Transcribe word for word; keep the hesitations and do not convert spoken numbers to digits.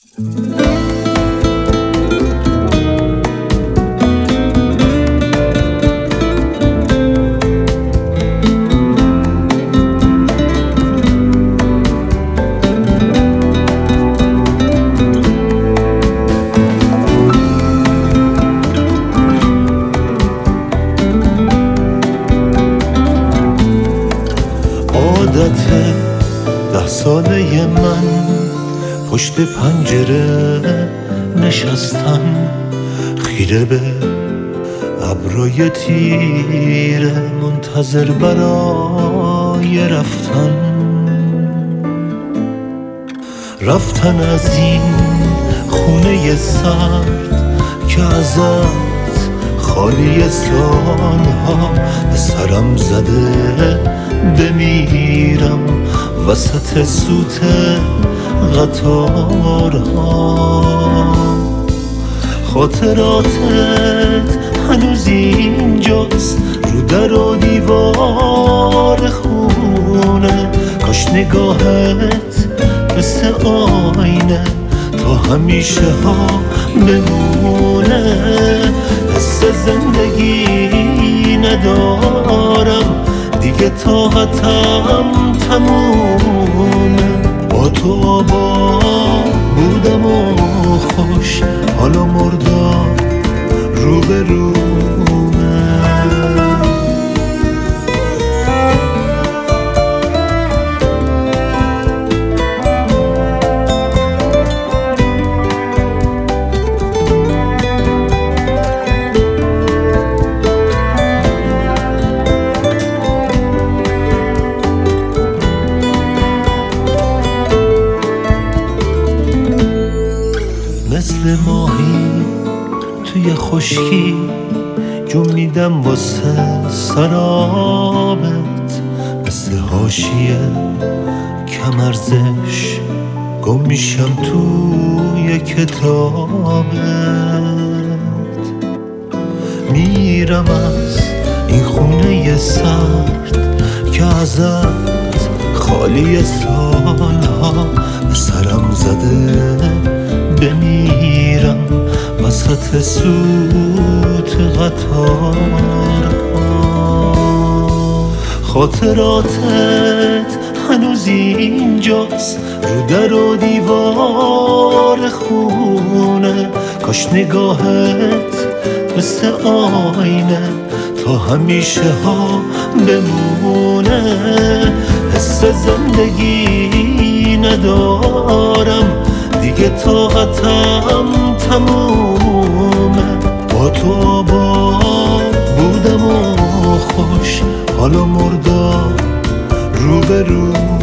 عادت ده ساله من پشت پنجره نشستم، خیره به ابرای تیره منتظر برای رفتن. رفتن از این خونه سرد که ازت خالی سالها به سرم زده بمیرم وسط سوت قطارها. خاطراتت هنوز اینجاست رو در و دیوار خونه، کاش نگاهت مثل آینه تا همیشه ها بمونه. حس زندگی ندارم دیگه، طاقتم تمومه. با تو آباد بودم و خوش، حالا مردم رو به رومه. مثل ماهی توی خشکی جون میدم واسه سرابت، مثل حاشیه کمرزش گم میشم توی کتابت. میرم از این خونه سرد که ازت خالی سالها به سرم زده بمیرم وسط سوت قطارها. خاطراتت هنوز اینجاست رو در و دیوار خونه، کاش نگاهت مثل آینه تا همیشه ها بمونه. حس زندگی ندارم دیگه، طاقتم تمومه. با تو آباد بودم و خوش، حالا مردم رو به رو.